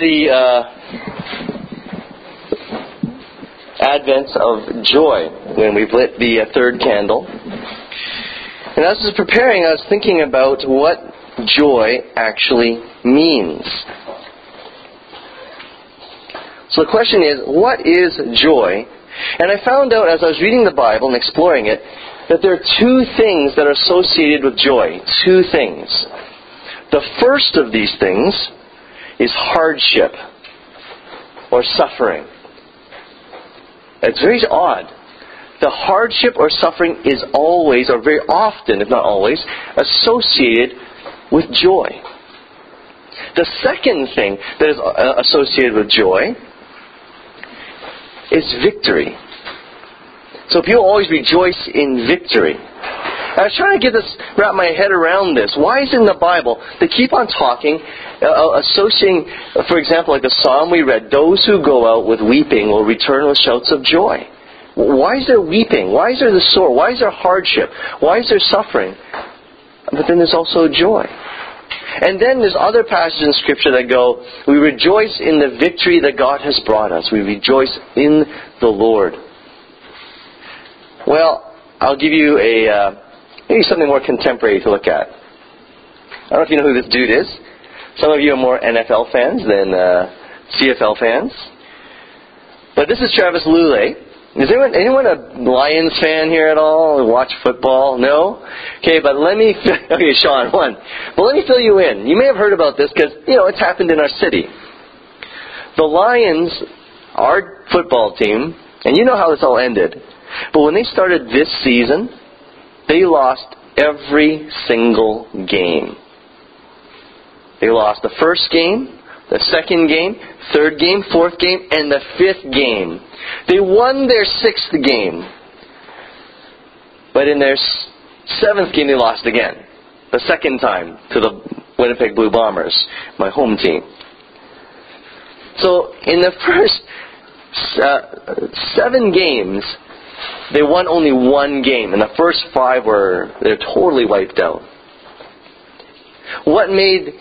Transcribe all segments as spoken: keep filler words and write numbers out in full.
The uh, advent of joy when we've lit the uh, third candle. And as I was preparing, I was thinking about what joy actually means. So the question is, what is joy? And I found out as I was reading the Bible and exploring it, that there are two things that are associated with joy. Two things. The first of these things is hardship or suffering. It's very odd. The hardship or suffering is always, or very often, if not always, associated with joy. The second thing that is associated with joy is victory. So people always rejoice in victory. I was trying to get this, wrap my head around this. Why is it in the Bible they keep on talking, uh, associating, for example, like the psalm we read, those who go out with weeping will return with shouts of joy. Why is there weeping? Why is there the sore? Why is there hardship? Why is there suffering? But then there's also joy. And then there's other passages in Scripture that go, we rejoice in the victory that God has brought us. We rejoice in the Lord. Well, I'll give you a uh, maybe something more contemporary to look at. I don't know if you know who this dude is. Some of you are more N F L fans than uh, C F L fans. But this is Travis Lulay. Is anyone, anyone a Lions fan here at all? Watch football? No? Okay, but let me... Okay, Sean, one. But let me fill you in. You may have heard about this because, you know, it's happened in our city. The Lions, our football team, and you know how this all ended, but when they started this season, they lost every single game. They lost the first game, the second game, third game, fourth game, and the fifth game. They won their sixth game. But in their seventh game, they lost again. The second time to the Winnipeg Blue Bombers, my home team. So in the first uh, seven games, they won only one game. And the first five were, they're totally wiped out. What made...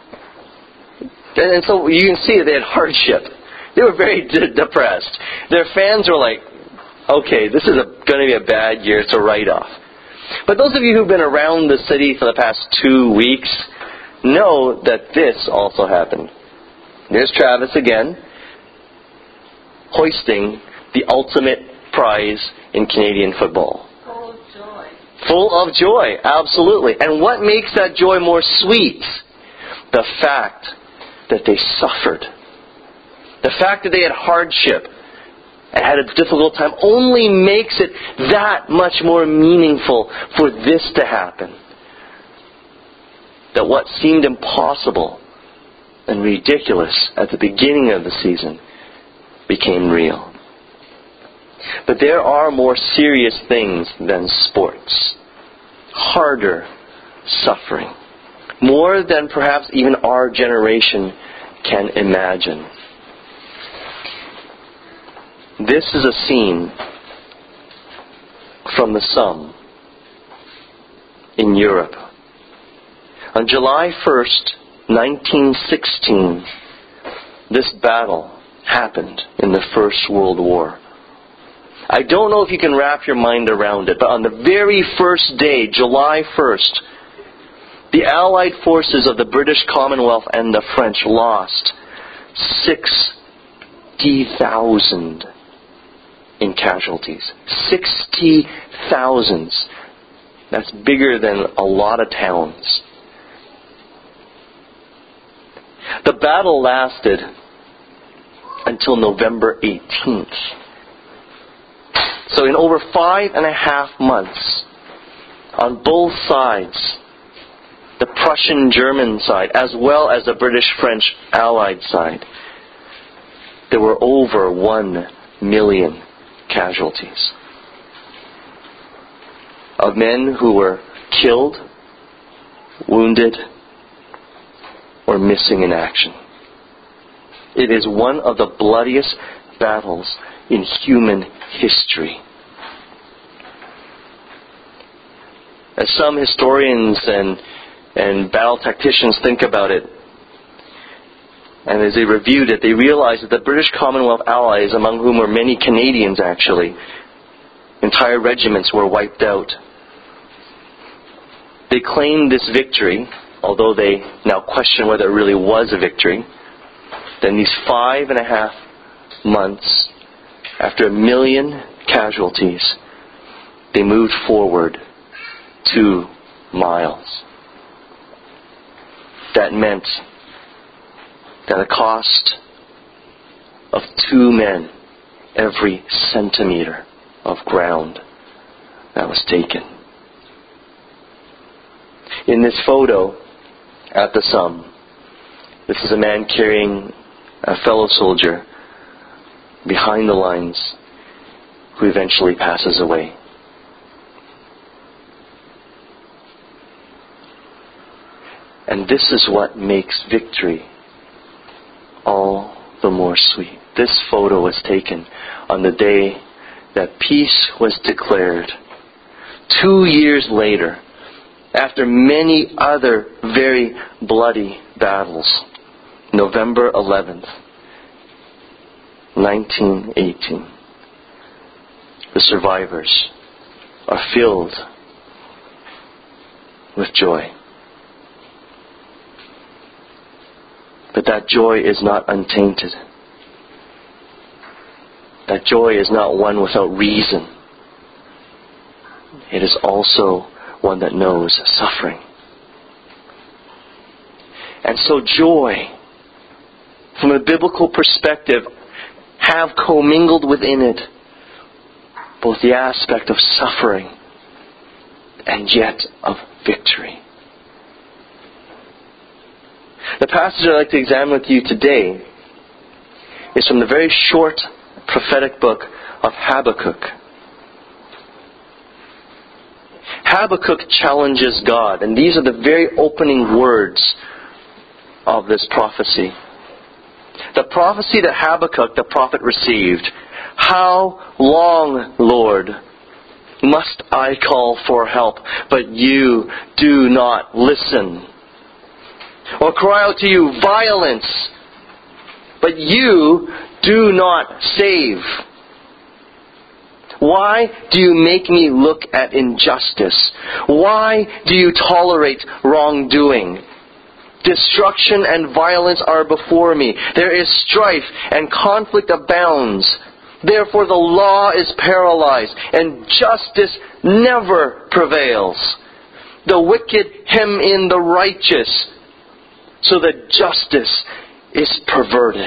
And so you can see they had hardship. They were very de- depressed. Their fans were like, okay, this is going to be a bad year. It's a write-off. But those of you who've been around the city for the past two weeks know that this also happened. There's Travis again, hoisting the ultimate prize in Canadian football. Full of joy. Full of joy, absolutely. And what makes that joy more sweet? The fact that they suffered. The fact that they had hardship and had a difficult time only makes it that much more meaningful for this to happen. That what seemed impossible and ridiculous at the beginning of the season became real. But there are more serious things than sports. Harder suffering. More than perhaps even our generation can imagine. This is a scene from the Somme in Europe. On July first, nineteen sixteen, this battle happened in the First World War. I don't know if you can wrap your mind around it, but on the very first day, July first, the Allied forces of the British Commonwealth and the French lost sixty thousand in casualties. sixty thousand. That's bigger than a lot of towns. The battle lasted until November eighteenth. So in over five and a half months, on both sides, the Prussian-German side, as well as the British-French Allied side, there were over one million casualties of men who were killed, wounded, or missing in action. It is one of the bloodiest battles in human history. As some historians and and battle tacticians think about it, And as they reviewed it, they realized that the British Commonwealth allies, among whom were many Canadians actually, entire regiments were wiped out. They claimed this victory, although they now question whether it really was a victory. Then these five and a half months, after a million casualties, they moved forward two miles. That meant that a cost of two men every centimeter of ground that was taken. In this photo at the Somme, this is a man carrying a fellow soldier behind the lines who eventually passes away. And this is what makes victory all the more sweet. This photo was taken on the day that peace was declared. Two years later, after many other very bloody battles, November eleventh, nineteen eighteen. The survivors are filled with joy. But that joy is not untainted. That joy is not one without reason. It is also one that knows suffering. And so joy, from a biblical perspective, have commingled within it both the aspect of suffering and yet of victory. The passage I'd like to examine with you today is from the very short prophetic book of Habakkuk. Habakkuk challenges God, and these are the very opening words of this prophecy. The prophecy that Habakkuk, the prophet, received. How long, Lord, must I call for help, but you do not listen? Or cry out to you, violence, but you do not save. Why do you make me look at injustice? Why do you tolerate wrongdoing? Destruction and violence are before me. There is strife and conflict abounds. Therefore the law is paralyzed and justice never prevails. The wicked hem in the righteous, so that justice is perverted.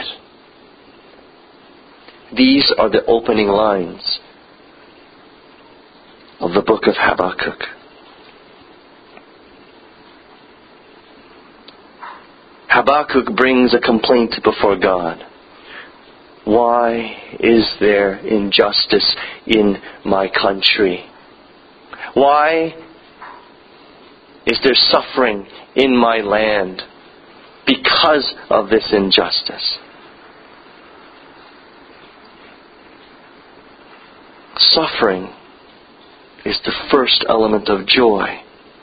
These are the opening lines of the book of Habakkuk. Habakkuk brings a complaint before God. Why is there injustice in my country? Why is there suffering in my land because of this injustice? Suffering is the first element of joy.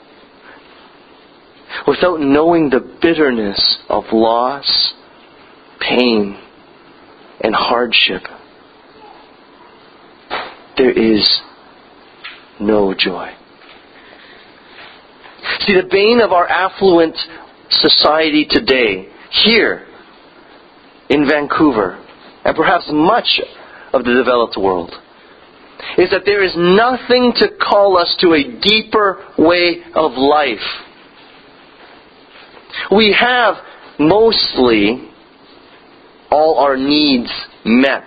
Without knowing the bitterness of loss, pain, and hardship, there is no joy. See, the bane of our affluent society today, here in Vancouver, and perhaps much of the developed world, is that there is nothing to call us to a deeper way of life. We have mostly all our needs met.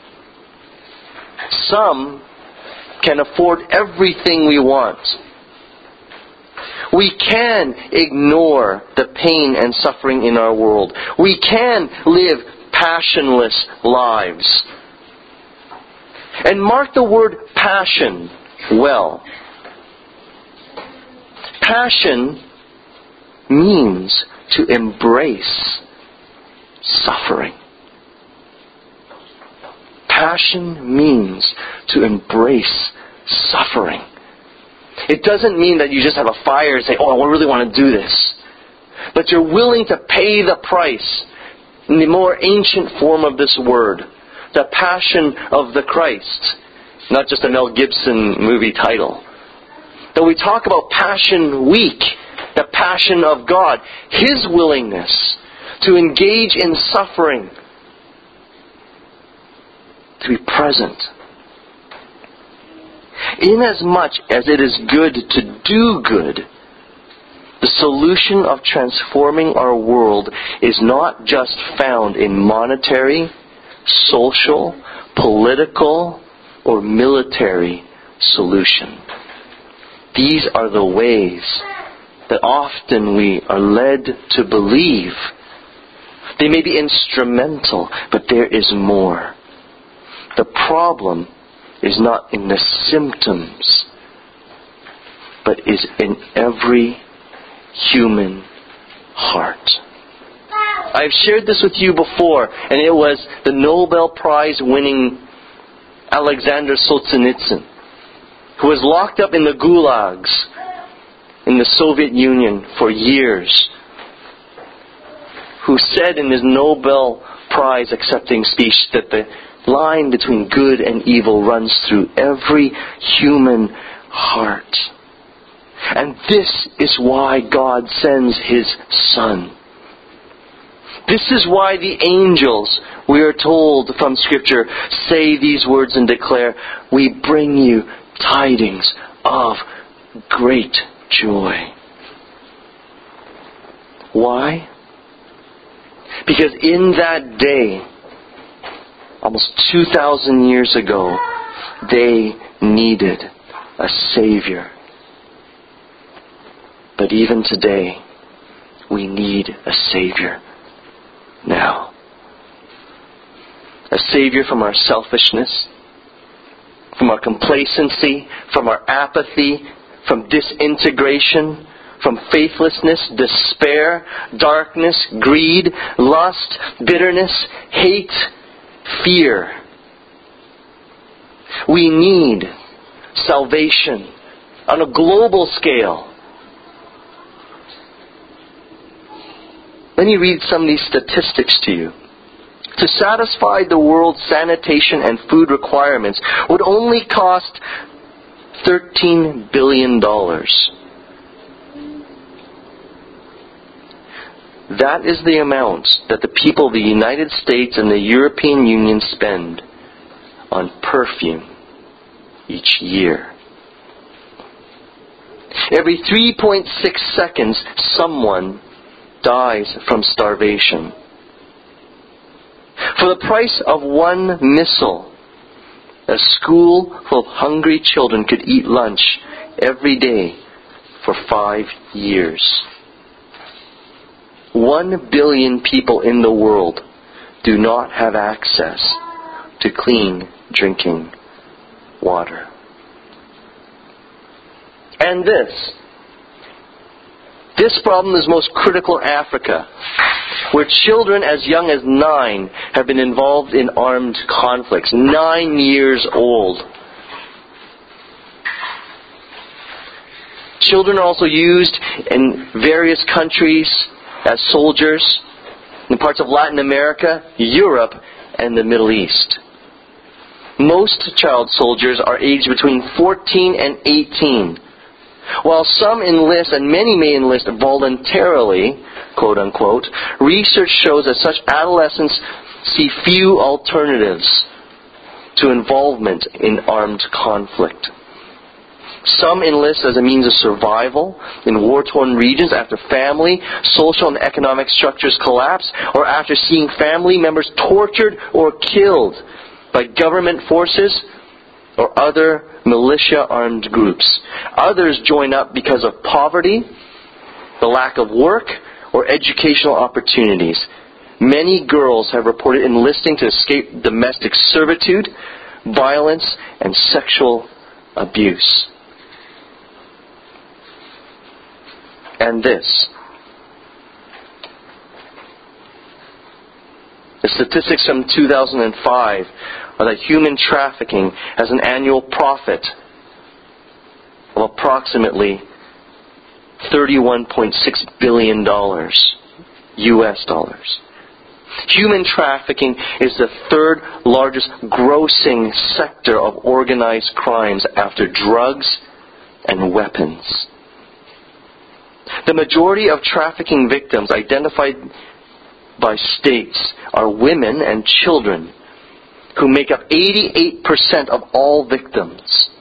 Some can afford everything we want. We can ignore the pain and suffering in our world. We can live passionless lives. And mark the word passion well. Passion means to embrace suffering. Passion means to embrace suffering. It doesn't mean that you just have a fire and say, oh, I really want to do this. But you're willing to pay the price in the more ancient form of this word, the Passion of the Christ, not just a Mel Gibson movie title. That we talk about Passion Week, the passion of God, His willingness to engage in suffering, to be present. Inasmuch as it is good to do good, the solution of transforming our world is not just found in monetary, social, political, or military solution. These are the ways that often we are led to believe. They may be instrumental, but there is more. The problem is not in the symptoms, but is in every human heart. I've shared this with you before, and it was the Nobel Prize winning Alexander Solzhenitsyn, who was locked up in the gulags in the Soviet Union for years, who said in his Nobel Prize accepting speech that the line between good and evil runs through every human heart. And this is why God sends His Son. This is why the angels, we are told from Scripture, say these words and declare, "We bring you tidings of great joy." Why? Because in that day, almost two thousand years ago, they needed a Savior. But even today, we need a Savior now. A Savior from our selfishness, from our complacency, from our apathy, from disintegration, from faithlessness, despair, darkness, greed, lust, bitterness, hate, fear. We need salvation on a global scale. Let me read some of these statistics to you. To satisfy the world's sanitation and food requirements would only cost thirteen billion dollars. That is the amount that the people of the United States and the European Union spend on perfume each year. Every three point six seconds, someone dies from starvation. For the price of one missile, a school full of hungry children could eat lunch every day for five years. One billion people in the world do not have access to clean drinking water. And this, this problem is most critical in Africa, where children as young as nine have been involved in armed conflicts. Nine years old. Children are also used in various countries as soldiers in parts of Latin America, Europe, and the Middle East. Most child soldiers are aged between fourteen and eighteen. While some enlist, and many may enlist voluntarily, quote unquote, research shows that such adolescents see few alternatives to involvement in armed conflict. Some enlist as a means of survival in war-torn regions after family, social and economic structures collapse, or after seeing family members tortured or killed by government forces or other militia-armed groups. Others join up because of poverty, the lack of work, or educational opportunities. Many girls have reported enlisting to escape domestic servitude, violence, and sexual abuse. And this. The statistics from two thousand five are that human trafficking has an annual profit of approximately thirty-one point six billion dollars, U S dollars. Human trafficking is the third largest grossing sector of organized crimes after drugs and weapons. The majority of trafficking victims identified by states are women and children, who make up eighty-eight percent of all victims.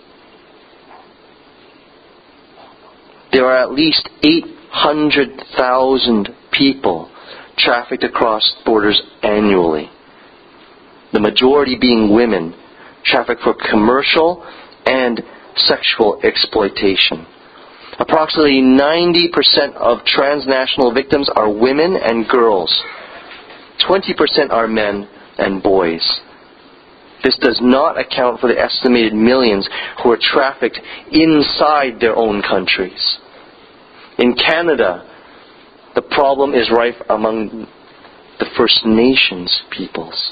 There are at least eight hundred thousand people trafficked across borders annually. The majority being women, trafficked for commercial and sexual exploitation. Approximately ninety percent of transnational victims are women and girls. twenty percent are men and boys. This does not account for the estimated millions who are trafficked inside their own countries. In Canada, the problem is rife among the First Nations peoples.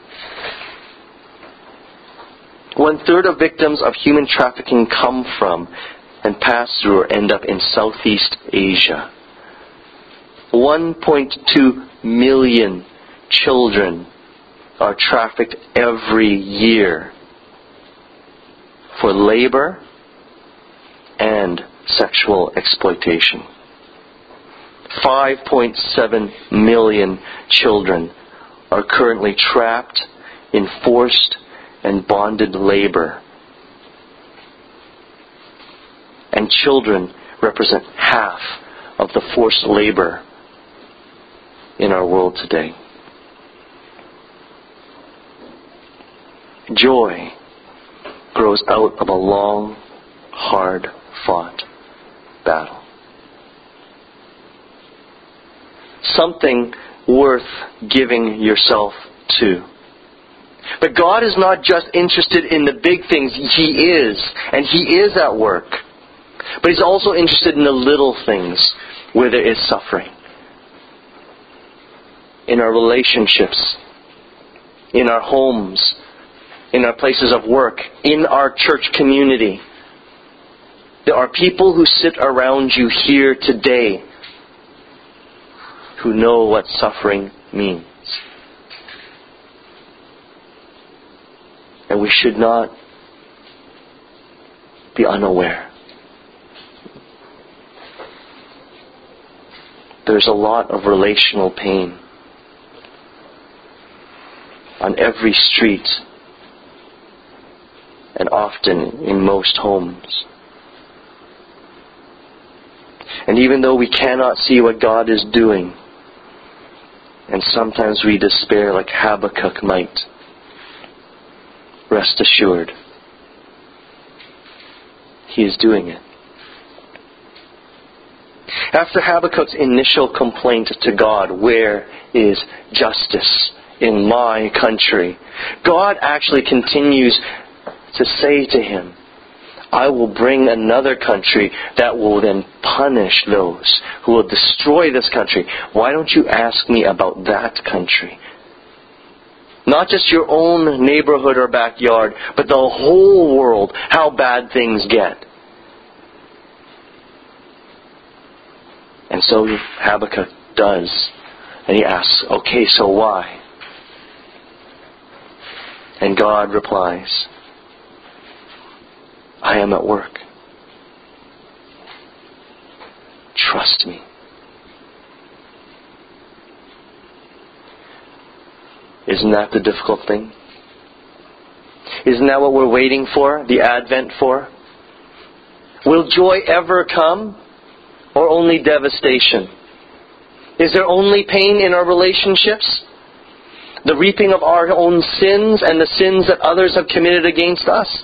One third of victims of human trafficking come from and pass through or end up in Southeast Asia. one point two million children are trafficked every year for labor and sexual exploitation. five point seven million children are currently trapped in forced and bonded labor. And children represent half of the forced labor in our world today. Joy grows out of a long, hard-fought battle. Something worth giving yourself to. But God is not just interested in the big things. He is, and He is at work. But He's also interested in the little things where there is suffering. In our relationships, in our homes, in our places of work, in our church community. There are people who sit around you here today who know what suffering means. And we should not be unaware. There's a lot of relational pain on every street and often in most homes. And even though we cannot see what God is doing, and sometimes we despair like Habakkuk might, rest assured, He is doing it. After Habakkuk's initial complaint to God, "Where is justice in my country?" God actually continues to say to him, "I will bring another country that will then punish those who will destroy this country. Why don't you ask me about that country?" Not just your own neighborhood or backyard, but the whole world, how bad things get. And so Habakkuk does. And he asks, "Okay, so why?" And God replies, "I am at work. Trust me." Isn't that the difficult thing? Isn't that what we're waiting for, the Advent for? Will joy ever come, or only devastation? Is there only pain in our relationships? The reaping of our own sins and the sins that others have committed against us?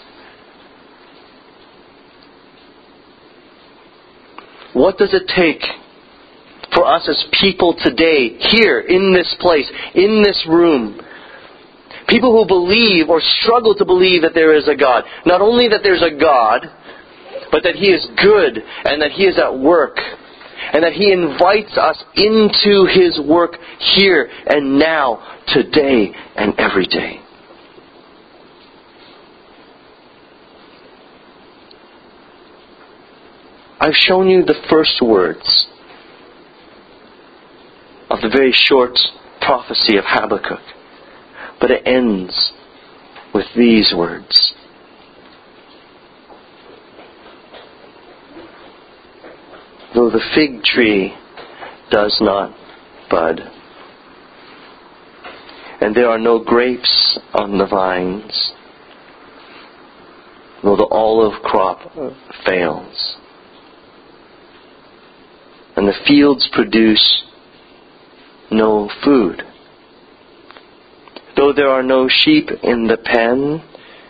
What does it take for us as people today, here, in this place, in this room, people who believe or struggle to believe that there is a God? Not only that there's a God, but that He is good and that He is at work and that He invites us into His work here and now, today and every day. I've shown you the first words of the very short prophecy of Habakkuk. But it ends with these words. Though the fig tree does not bud, and there are no grapes on the vines, though the olive crop fails, and the fields produce no food, though there are no sheep in the pen,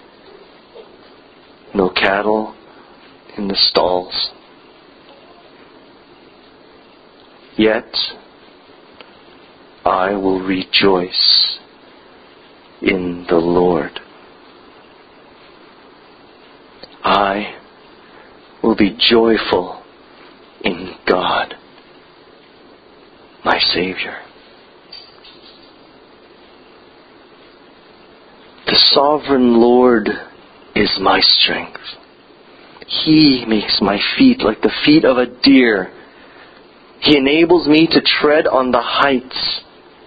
no cattle in the stalls, yet I will rejoice in the Lord. I will be joyful in God, my Savior. The sovereign Lord is my strength. He makes my feet like the feet of a deer. He enables me to tread on the heights.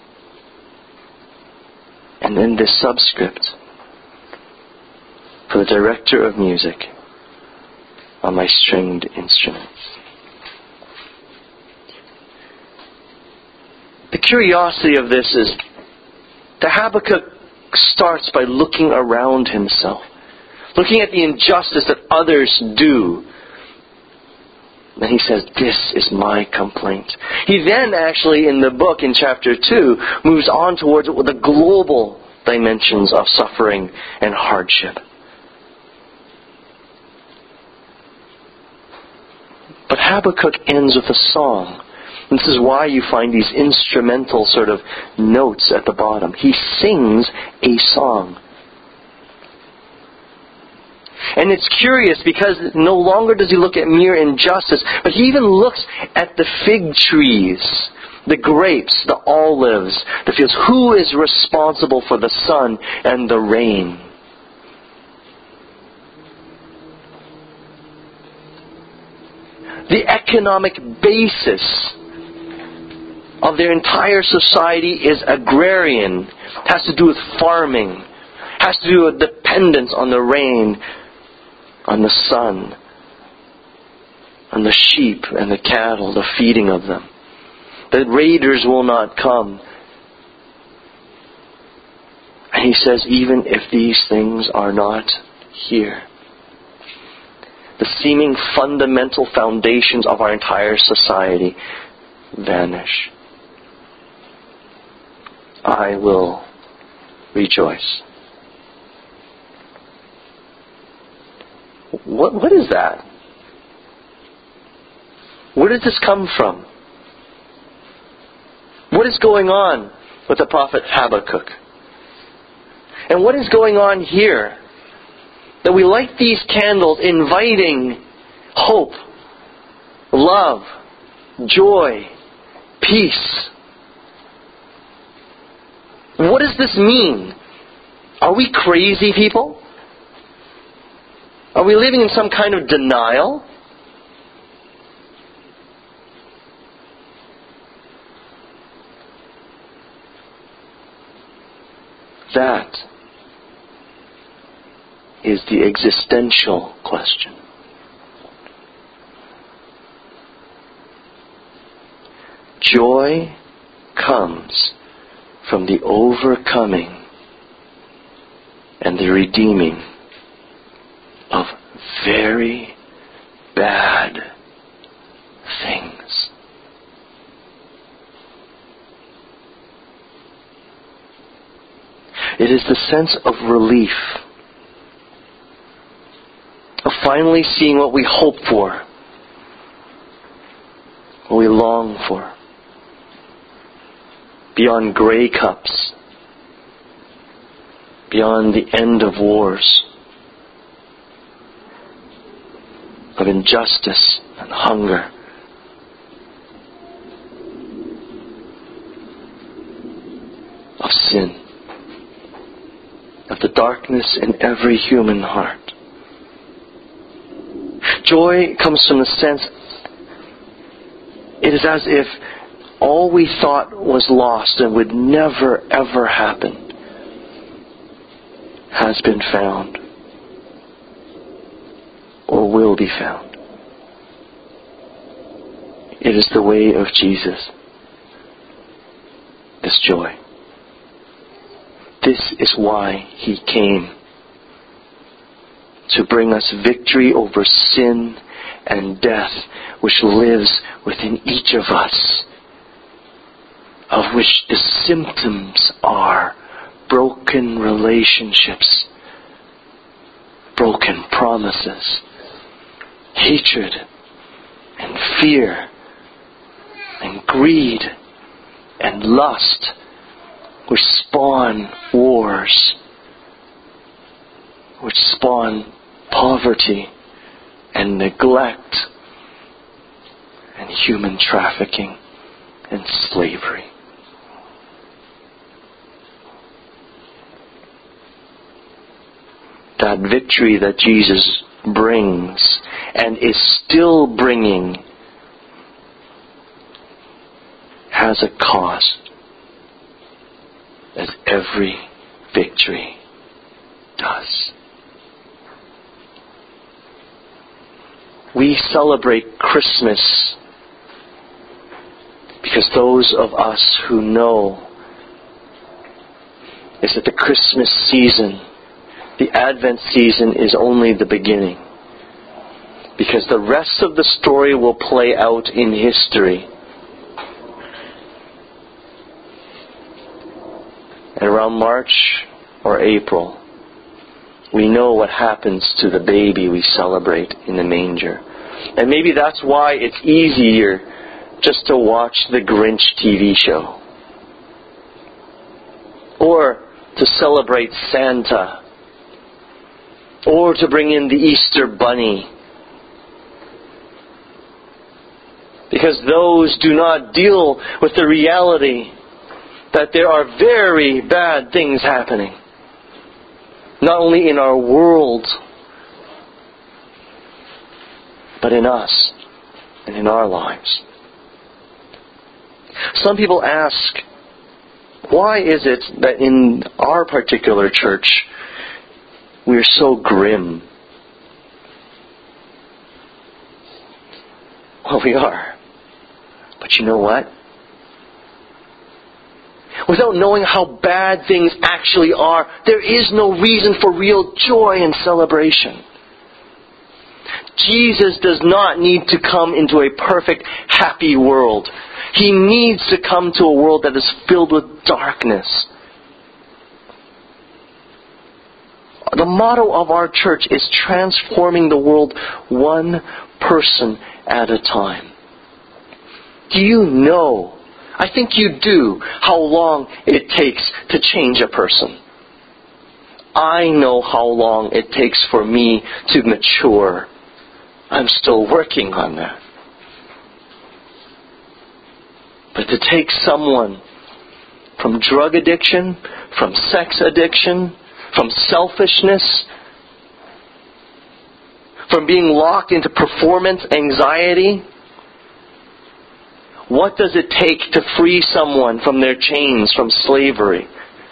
And then this subscript for the director of music on my stringed instruments. The curiosity of this is that Habakkuk starts by looking around himself, looking at the injustice that others do. And he says, this is my complaint. He then actually, in the book, in chapter two, moves on towards the global dimensions of suffering and hardship. But Habakkuk ends with a song. And this is why you find these instrumental sort of notes at the bottom. He sings a song. And it's curious because no longer does he look at mere injustice, but he even looks at the fig trees, the grapes, the olives, the fields. Who is responsible for the sun and the rain? The economic basis of their entire society is agrarian. It has to do with farming. It has to do with dependence on the rain, on the sun, on the sheep and the cattle, the feeding of them. The raiders will not come. And he says, even if these things are not here, the seeming fundamental foundations of our entire society vanish. I will rejoice. What, what is that? Where did this come from? What is going on with the prophet Habakkuk? And what is going on here? That we light these candles inviting hope, love, joy, peace. What does this mean? Are we crazy people? Are we living in some kind of denial? That is the existential question. Joy comes from the overcoming and the redeeming of very bad things. It is the sense of relief, of finally seeing what we hope for, what we long for, beyond gray cups, beyond the end of wars, of injustice and hunger. Of sin. Of the darkness in every human heart. Joy comes from the sense, it is as if all we thought was lost and would never ever happen has been found or will be found. It is the way of Jesus. This joy. This is why He came. To bring us victory over sin and death, which lives within each of us, of which the symptoms are broken relationships, broken promises, hatred and fear and greed and lust, which spawn wars, which spawn poverty and neglect and human trafficking and slavery. That victory that Jesus brings and is still bringing has a cost, as every victory does. We celebrate Christmas because those of us who know is that the Christmas season, the Advent season, is only the beginning. Because the rest of the story will play out in history. And around March or April, we know what happens to the baby we celebrate in the manger. And maybe that's why it's easier just to watch the Grinch T V show. Or to celebrate Santa. Or to bring in the Easter Bunny. Because those do not deal with the reality that there are very bad things happening. Not only in our world, but in us and in our lives. Some people ask, why is it that in our particular church we're so grim? Well, we are. But you know what? Without knowing how bad things actually are, there is no reason for real joy and celebration. Jesus does not need to come into a perfect, happy world. He needs to come to a world that is filled with darkness. The motto of our church is transforming the world one person at a time. Do you know, I think you do, how long it takes to change a person? I know how long it takes for me to mature. I'm still working on that. But to take someone from drug addiction, from sex addiction, from selfishness, from being locked into performance anxiety, what does it take to free someone from their chains, from slavery?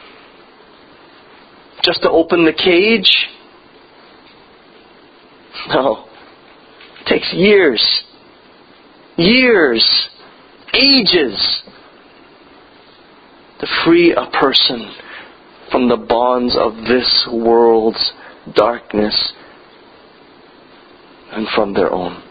Just to open the cage? No. It takes years. Years. Ages. To free a person from the bonds of this world's darkness and from their own.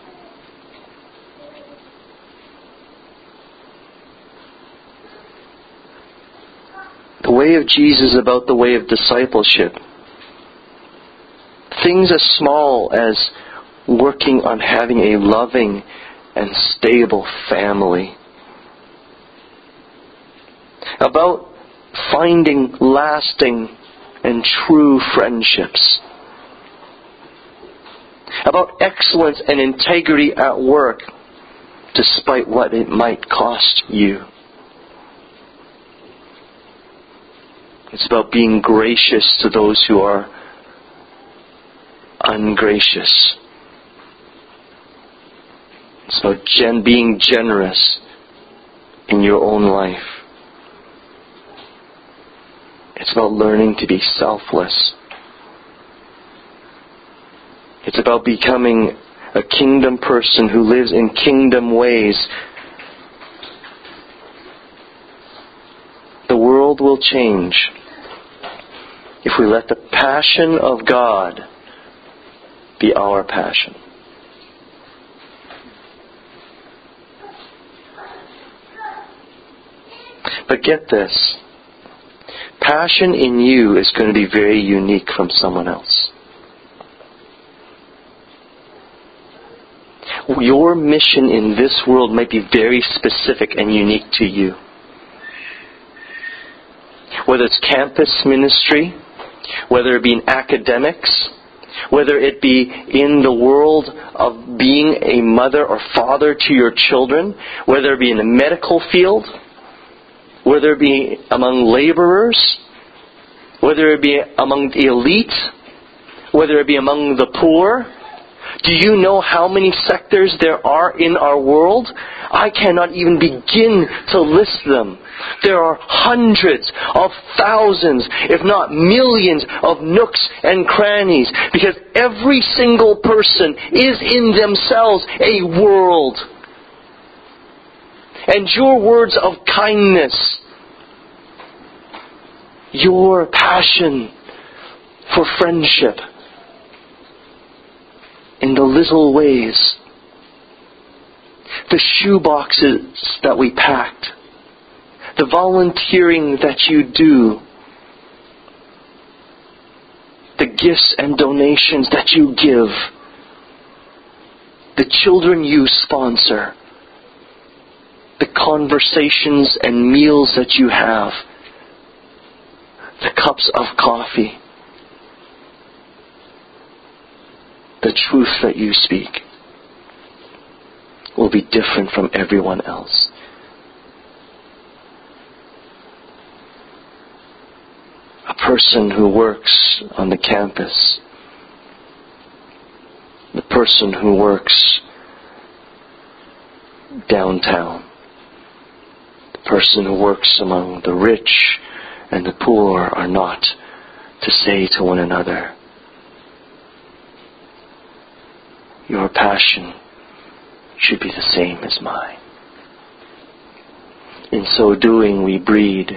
The way of Jesus is about the way of discipleship. Things as small as working on having a loving and stable family. About finding lasting and true friendships. About excellence and integrity at work, despite what it might cost you. It's about being gracious to those who are ungracious. It's about gen- being generous in your own life. It's about learning to be selfless. It's about becoming a kingdom person who lives in kingdom ways. The world will change if we let the passion of God be our passion. But get this. Passion in you is going to be very unique from someone else. Your mission in this world might be very specific and unique to you. Whether it's campus ministry, whether it be in academics, whether it be in the world of being a mother or father to your children, whether it be in the medical field, whether it be among laborers, whether it be among the elite, whether it be among the poor. Do you know how many sectors there are in our world? I cannot even begin to list them. There are hundreds of thousands, if not millions, of nooks and crannies, because every single person is in themselves a world. And your words of kindness, your passion for friendship, in the little ways, the shoe boxes that we packed, the volunteering that you do, the gifts and donations that you give, the children you sponsor, the conversations and meals that you have, the cups of coffee, the truth that you speak will be different from everyone else. A person who works on the campus, the person who works downtown, the person who works among the rich and the poor are not to say to one another, your passion should be the same as mine. In so doing, we breed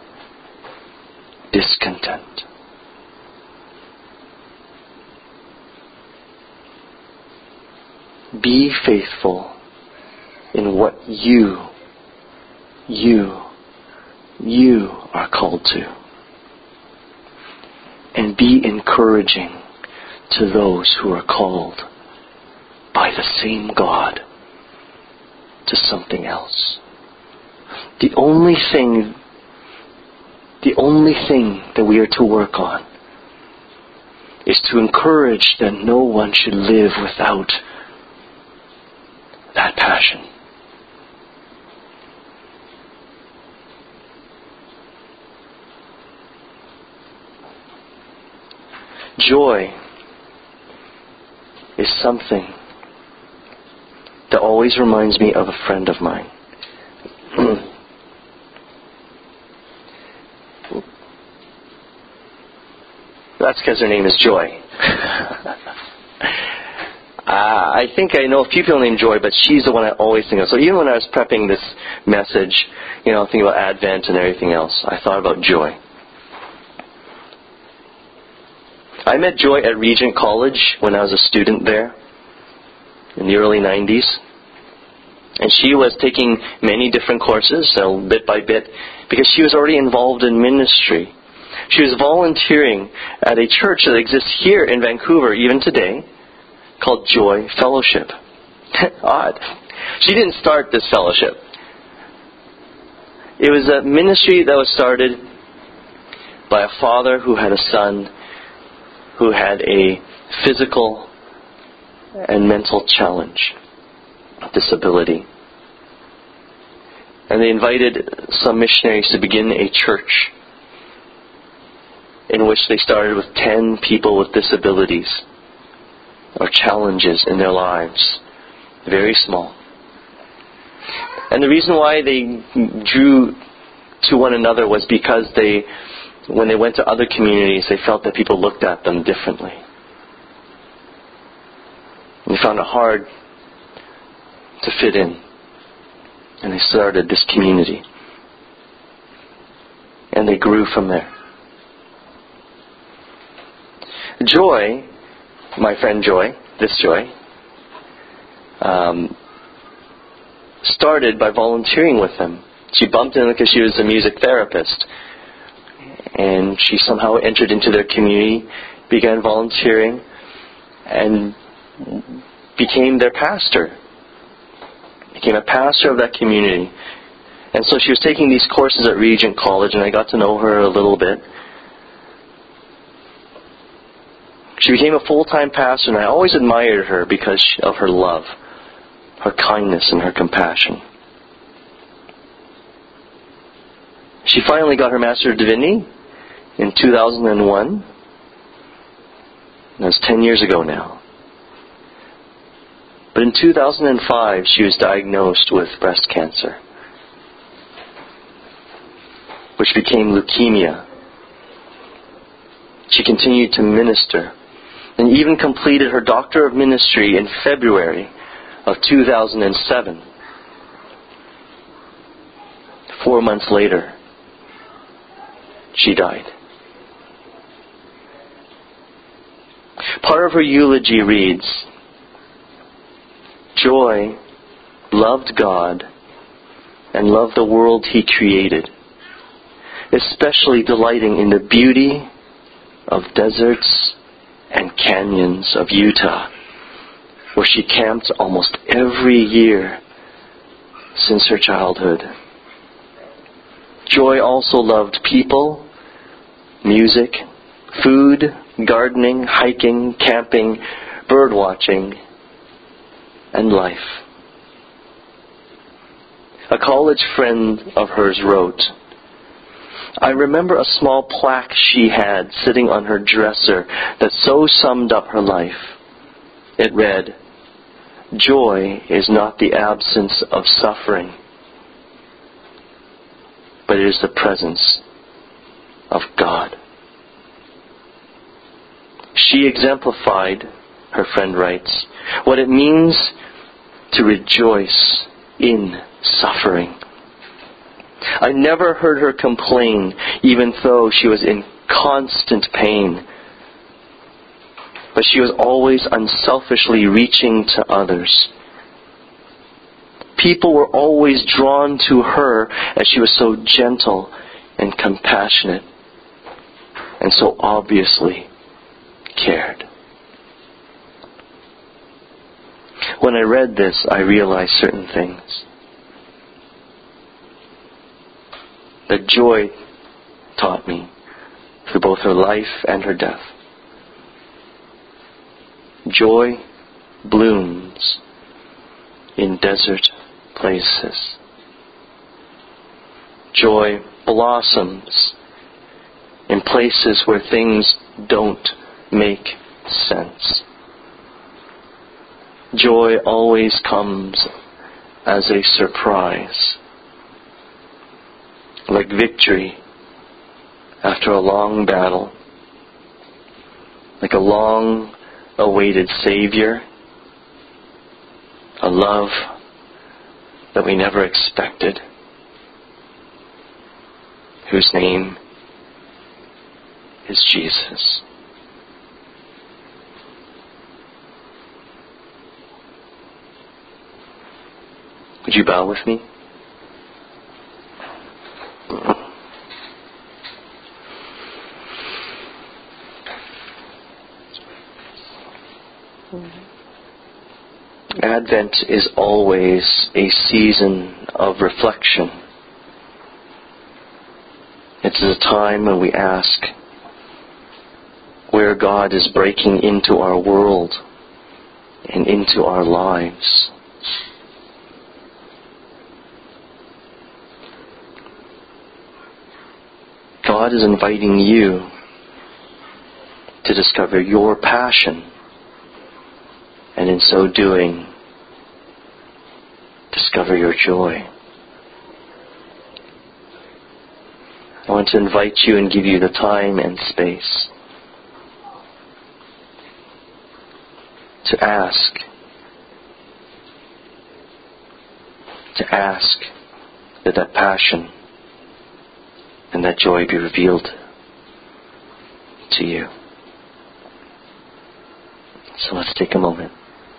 discontent. Be faithful in what you, you, you are called to. And be encouraging to those who are called by the same God to something else. The only thing, the only thing that we are to work on is to encourage that no one should live without that passion. Joy is something that always reminds me of a friend of mine. That's because her name is Joy. uh, I think I know a few people named Joy, but she's the one I always think of. So even when I was prepping this message, you know, thinking about Advent and everything else, I thought about Joy. I met Joy at Regent College when I was a student there in the early nineties. And she was taking many different courses, so bit by bit, because she was already involved in ministry. She was volunteering at a church that exists here in Vancouver even today called Joy Fellowship. Odd. She didn't start this fellowship. It was a ministry that was started by a father who had a son who had a physical and mental challenge, disability. And they invited some missionaries to begin a church in which they started with ten people with disabilities or challenges in their lives. Very small. And the reason why they drew to one another was because they, when they went to other communities, they felt that people looked at them differently. And they found it hard to fit in. And they started this community. And they grew from there. Joy, my friend Joy, this Joy, um, started by volunteering with them. She bumped in because she was a music therapist. And she somehow entered into their community, began volunteering, and became their pastor. Became a pastor of that community. And so she was taking these courses at Regent College, and I got to know her a little bit. She became a full-time pastor, and I always admired her because of her love, her kindness, and her compassion. She finally got her Master of Divinity in two thousand one. That was ten years ago now. But in two thousand five, she was diagnosed with breast cancer, which became leukemia. She continued to minister and even completed her Doctor of Ministry in February of two thousand seven. Four months later, she died. Part of her eulogy reads, Joy loved God and loved the world He created, especially delighting in the beauty of deserts and canyons of Utah, where she camped almost every year since her childhood. Joy also loved people, music, food, gardening, hiking, camping, bird watching, and life. A college friend of hers wrote, I remember a small plaque she had sitting on her dresser that so summed up her life. It read, Joy is not the absence of suffering, but it is the presence of God. She exemplified, her friend writes, what it means to rejoice in suffering. I never heard her complain, even though she was in constant pain. But she was always unselfishly reaching to others. People were always drawn to her as she was so gentle and compassionate and so obviously cared. When I read this, I realized certain things. That Joy taught me through both her life and her death. Joy blooms in desert places. Joy blossoms in places where things don't make sense. Joy always comes as a surprise, like victory after a long battle, like a long-awaited Savior, a love that we never expected, whose name is Jesus. Would you bow with me? Advent is always a season of reflection. It is a time when we ask where God is breaking into our world and into our lives. God is inviting you to discover your passion, and in so doing, discover your joy. I want to invite you and give you the time and space to ask, to ask that that passion and that joy be revealed to you. So let's take a moment.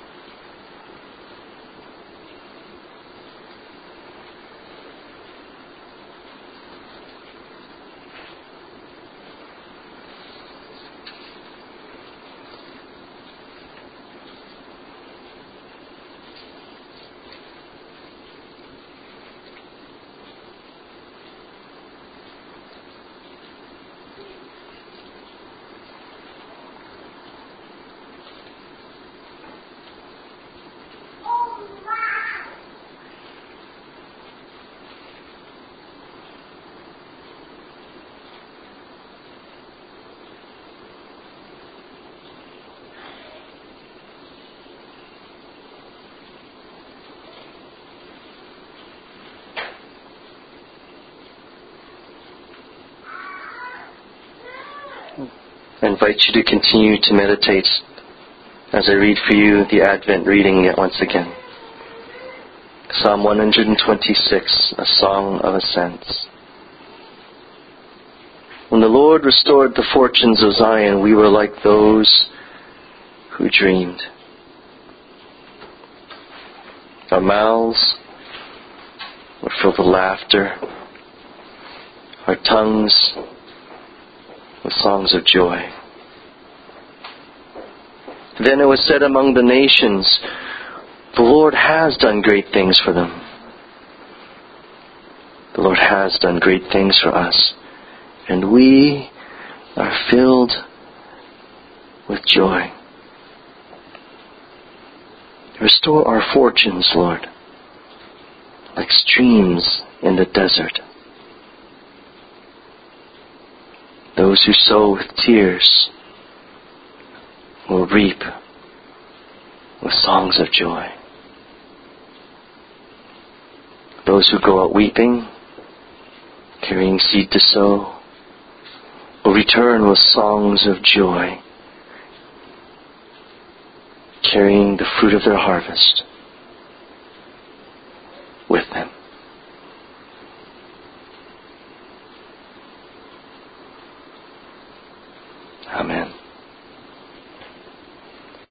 I invite you to continue to meditate as I read for you the Advent reading yet once again. Psalm one twenty-six, a song of ascents. When the Lord restored the fortunes of Zion, we were like those who dreamed. Our mouths were filled with laughter, our tongues with songs of joy. Then it was said among the nations, the Lord has done great things for them. The Lord has done great things for us, and we are filled with joy. Restore our fortunes, Lord, like streams in the desert. Those who sow with tears will reap with songs of joy. Those who go out weeping, carrying seed to sow, will return with songs of joy, carrying the fruit of their harvest.